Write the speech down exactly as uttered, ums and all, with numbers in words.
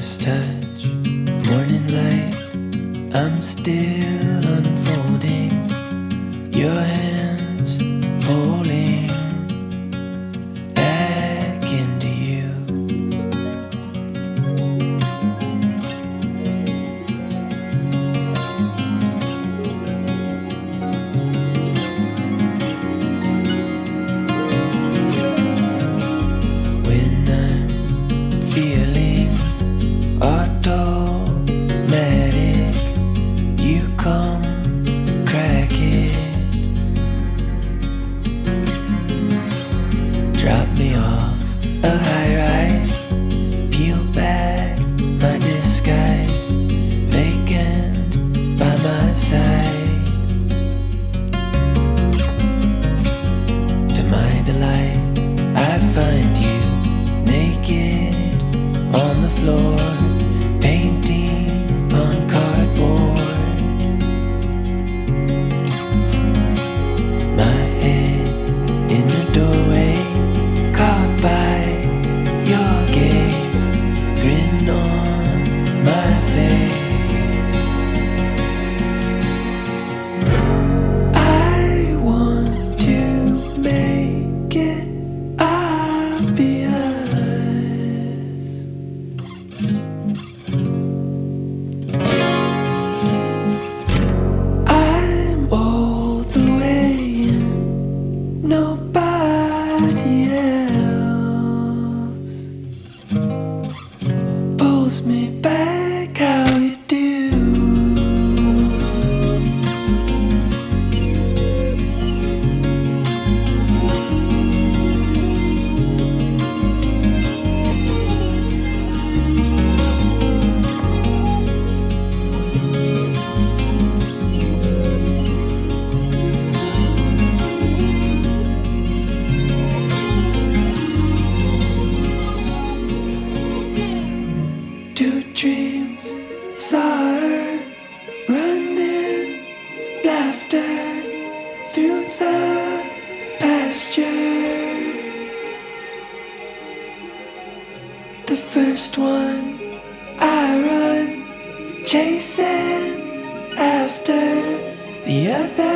first touch, morning light, I'm still unfolding. Your hands pulling back into you. When I'm feeling automatic, you come crack it. Drop me off a high rise, peel back my disguise, vacant by my side. To my delight, I find you naked on the floor, painting on cardboard. My head in the doorway, caught by your gaze, grin on my face. I want to make it obvious. I'm all the way in, nobody else pulls me back how you do. Two dreams saw her running, laughter through the pasture. The first one I run, chasing after the other.